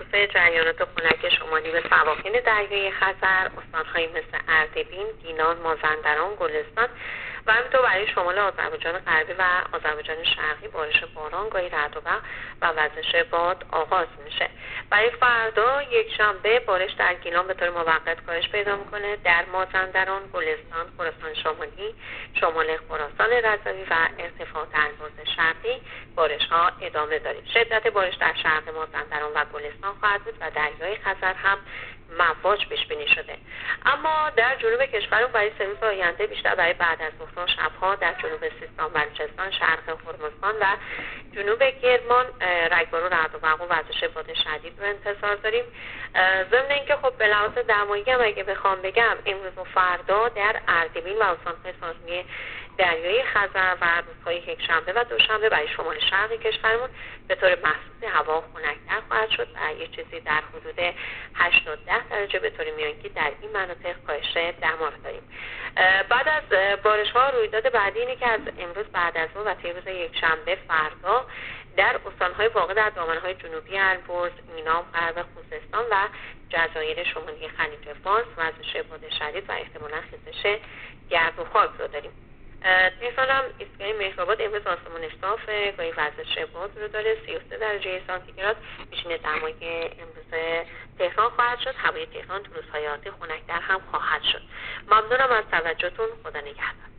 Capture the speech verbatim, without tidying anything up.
توسط جریانات خنک شمالی به سواحل دریای خزر، استان‌هایی مثل اردبیل، گیلان، مازندران، گلستان و همینطور برای شمال آذربایجان غربی و آذربایجان شرقی بارش باران، گاهی رعد و برق و وزش باد آغاز میشه. برای فردا یک شنبه بارش در گیلان به طور موقت کاهش پیدا میکنه. در مازندران، گلستان، خراسان شمالی، شمال خراسان رضوی و ارتفاعات البرز شرقی بارش ها ادامه داره. شدت بارش در شرق مازندران و گلستان خواهد بود و دریای خزر هم مواج پیش بینی شده. اما در جنوب کشور برای سه روز آینده بیشتر برای بعد از ظهر شبها در جنوب سیستان، بلوچستان، شرق هرمزگان و جنوب کرمان رگبار و رعد و برق و وزش باد شدید رو انتظار داریم. ضمن اینکه خب به لحاظ دمایی هم اگه بخوام بگم امروز و فردا در اردبیل و استان‌های ساحلی دریای خزر و روزهای یکشنبه و دوشنبه برای شمال شرق کشورمون به طور محسوس هوا خنک‌تر خواهد شد و یه چیزی در حدود هشت تا ده درجه به طور میانگین در این مناطق کاهش دما داریم. بعد از بارش‌ها رویداد بعدی اینه که از امروز بعد از ظهر و طی روز یکشنبه فردا در استان‌های واقع در دامنه‌های جنوبی البرز، اینام، غرب خوزستان و جزایر شمالی خلیج فارس وزش باد شدید و احتمالاً خیزش گرد و خاک رو داریم. تهران هم ایستگاه مهرآباد امروز آسمانش صافه، گاهی وزش باد رو داره. سی و سه درجه سانتیگراد پیشین دمای امروز تهران خواهد شد. هوای تهران تو روزهای آتی خنک‌تر هم خواهد شد. ممنونم از توجهتون. خدا نگهدار.